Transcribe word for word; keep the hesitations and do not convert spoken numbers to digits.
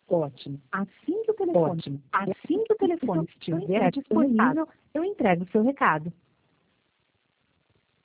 Ótimo. Assim que o telefone, Ótimo. Assim que o telefone estiver disponível, eu entrego o seu recado.